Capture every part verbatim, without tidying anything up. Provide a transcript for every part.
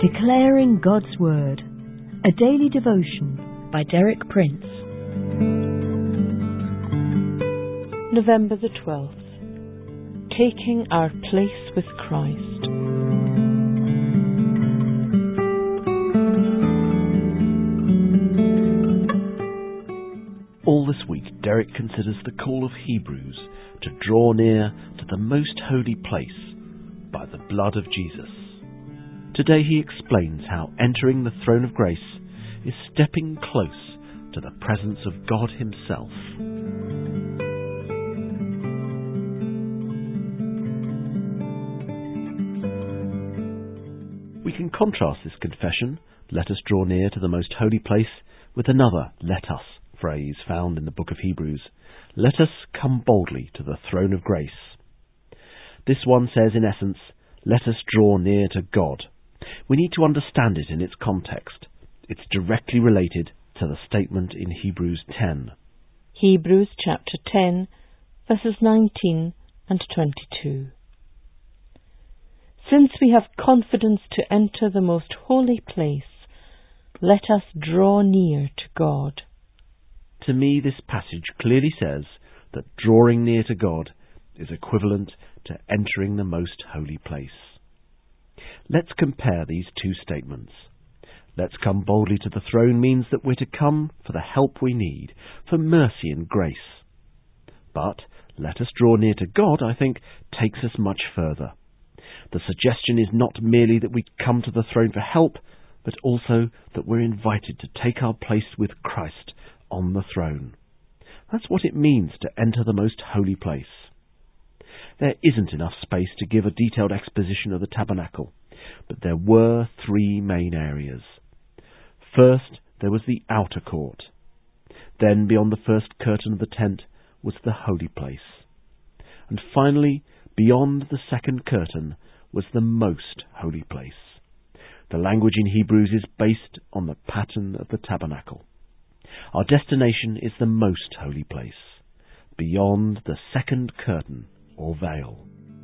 Declaring God's Word, a daily devotion by Derek Prince. November the twelfth. Taking our place with Christ. All this week, Derek considers the call of Hebrews to draw near to the most holy place by the blood of Jesus. Today he explains how entering the throne of grace is stepping close to the presence of God himself. We can contrast this confession, "Let us draw near to the most holy place," with another "let us" phrase found in the book of Hebrews. Let us come boldly to the throne of grace. This one says, in essence, let us draw near to God. We need to understand it in its context. It's directly related to the statement in Hebrews ten. Hebrews chapter ten, verses nineteen and twenty-two. Since we have confidence to enter the most holy place, let us draw near to God. To me, this passage clearly says that drawing near to God is equivalent to entering the most holy place. Let's compare these two statements. Let's come boldly to the throne means that we're to come for the help we need, for mercy and grace. But let us draw near to God, I think, takes us much further. The suggestion is not merely that we come to the throne for help, but also that we're invited to take our place with Christ on the throne. That's what it means to enter the most holy place. There isn't enough space to give a detailed exposition of the tabernacle, but there were three main areas. First, there was the outer court. Then, beyond the first curtain of the tent, was the holy place. And finally, beyond the second curtain, was the most holy place. The language in Hebrews is based on the pattern of the tabernacle. Our destination is the most holy place, beyond the second curtain or veil.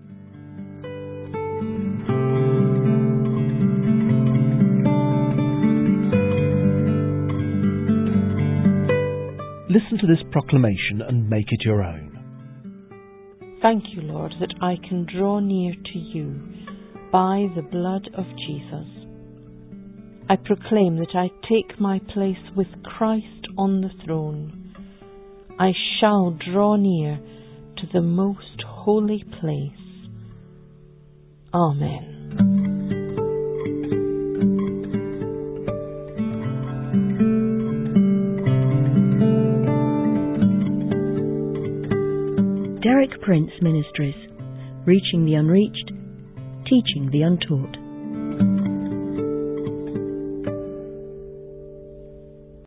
Listen to this proclamation and make it your own. Thank you, Lord, that I can draw near to you by the blood of Jesus. I proclaim that I take my place with Christ on the throne. I shall draw near to the most holy place. Amen. Derek Prince Ministries, reaching the unreached, teaching the untaught.